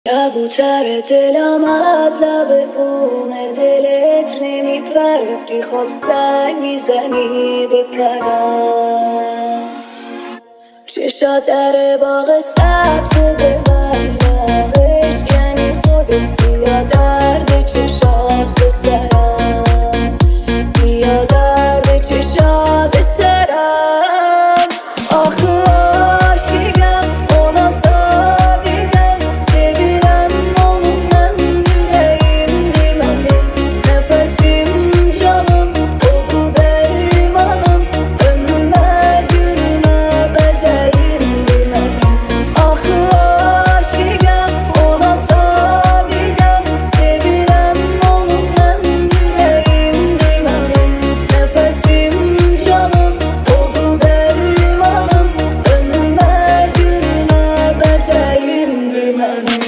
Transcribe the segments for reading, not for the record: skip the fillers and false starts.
کبوتر دلم از لب بوم دلت نمیپره، بیخواد سنگ میزنی بپرم. چشات در باغ سبز ببر راهش، یعنی خودت بیا درد چشات به سرم، بیا درد چشات به سرم. آخه عاشقم ona sabigem, sevirem onu ben yüreğim dimenim. Nefesim canım, oldu dermanım, ömrüme günüme bezeyim dimedim. Ahı aşıgem ona sabigem, sevirem onu ben yüreğim dimenim. Nefesim canım, oldu dermanım, ömrüme günüme bezeyim dimedim.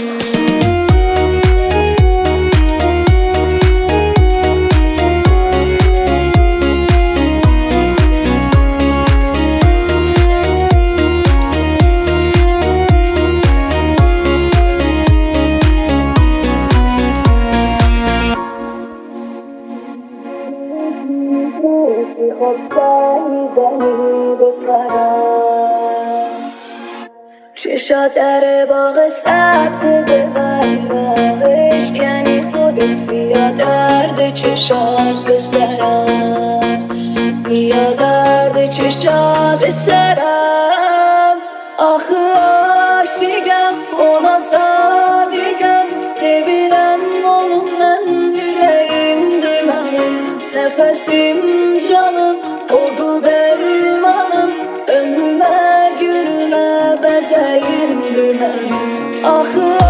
بیخواد سنگ میزنی بپرم. چشات در باغ سبز ببر راهش، یعنی خودت بیا درد چشات به سرم، بیا درد چشات به سرم. آخه aşıgam ona sabigem, sevirem onu ben yüreğim dimenim. Nefesim canım, oldu dermanım, ömrüme günüme bezeyim dimenim. Ahı